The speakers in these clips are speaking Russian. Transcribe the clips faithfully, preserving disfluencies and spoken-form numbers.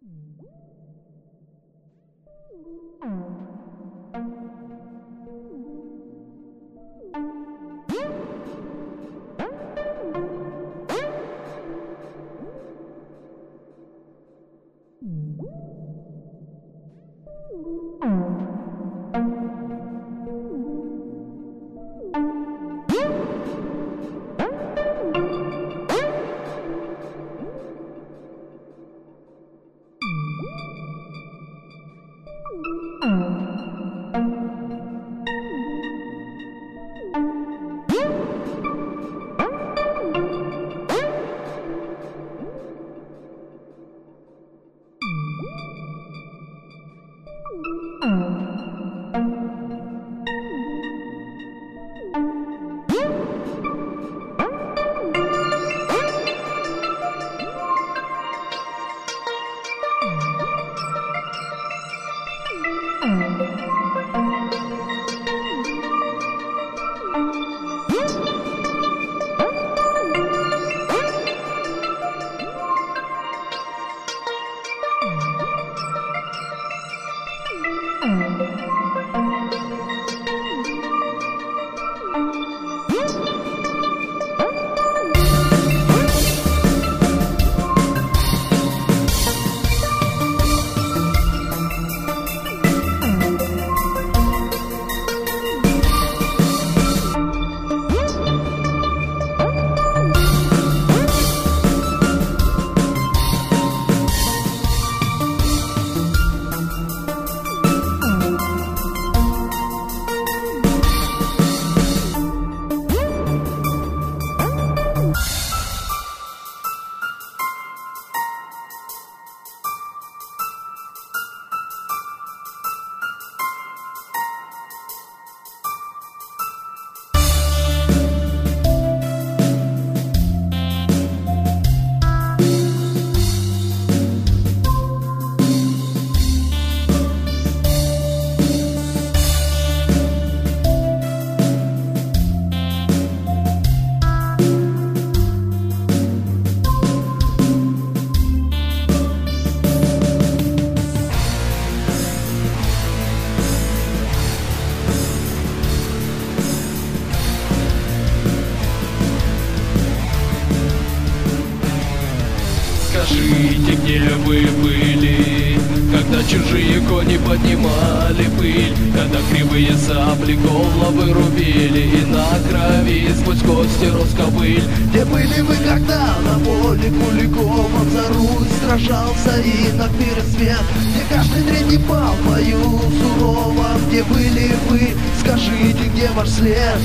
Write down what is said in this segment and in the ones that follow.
Скажите, где вы были, когда чужие кони поднимали пыль, когда кривые сабли головы рубили и на крови сквозь кости рос ковыль? Где были вы, когда на поле Куликовом за Русь сражался инок мир и свет? Где каждый третий пал в бою суровом? Где были вы, скажите, где ваш след?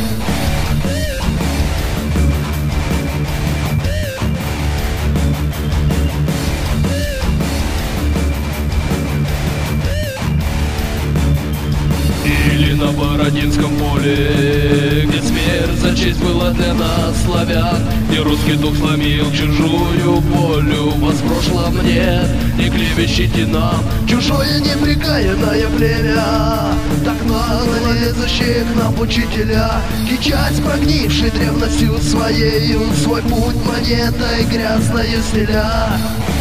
Или на Бородинском поле, где смерть за честь была для нас славян, где русский дух сломил чужую волю. Вас в прошлом нет, не клевещите нам, чужое неприкаянное племя, так нагло лезущие к нам учителя, кичась прогнившей древностью своею, свой путь монетой грязною стеля.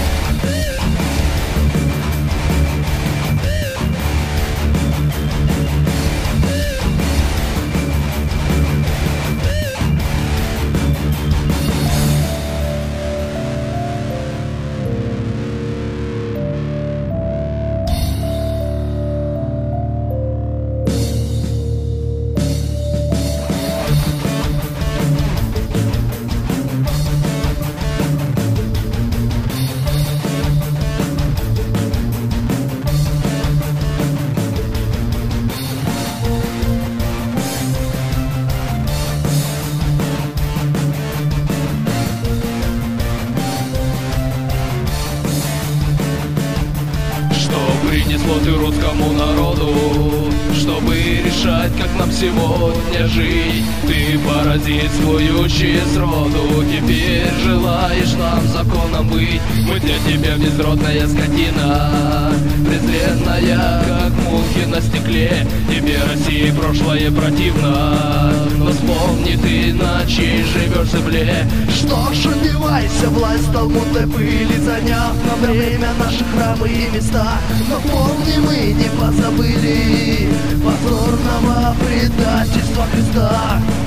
Принесло ты русскому народу, чтобы решать, как нам сегодня жить. Ты паразит, воющий сроду, теперь желаешь мешаешь нам законом быть. Мы для тебя безродная скотина, презренная, как мухи на стекле. Тебе России прошлое противно, но вспомни ты, на чьей живешь земле. Что ж, одевайся, власть столкнутой пыли, заняв на время наши храмы и места. Но помни, мы не позабыли позорного предательства Христа.